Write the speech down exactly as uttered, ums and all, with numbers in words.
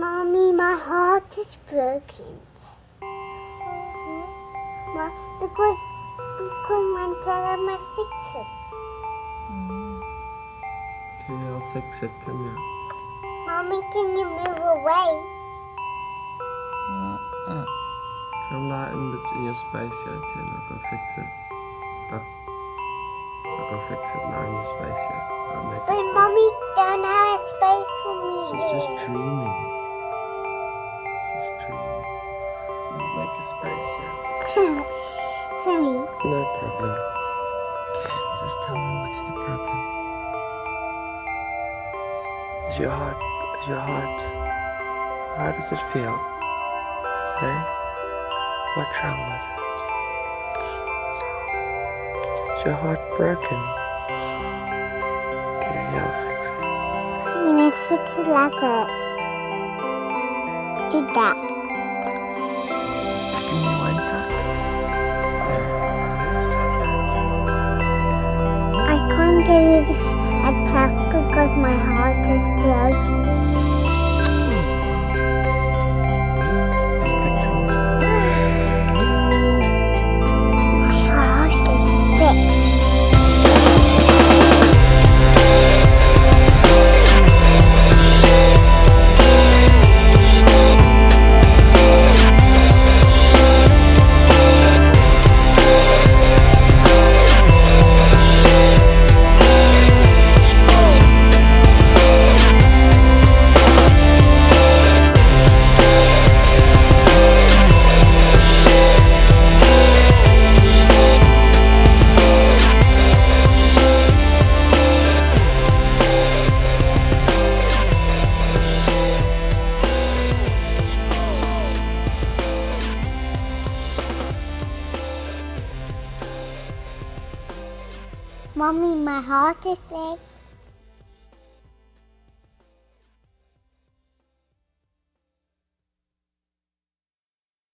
Mommy, my heart is broken. Ma- because because my dad must fix it. Okay, I'll fix it. Come here. Mommy, can you move away? Uh-uh. Come lie in, bet- in your space, yeah, Etienne. I'll go fix it. Duck. I'll go fix it. Lie in your space, yeah. I'll make But it. Mommy don't have a space for me. She's just dreaming. She's just dreaming. I'll make a space, yeah. Sorry. No problem. Okay, just tell me what's the problem. Is your heart, is your heart, how does it feel? Hey? What's wrong with it? Is your heart broken? Okay, yeah, I'll fix it. You must fix it like this. Do that. Give me one tuck. I can't get it attacked because my heart is broken. I'm fixing it. My heart is fixed. Mommy, my heart is fixed.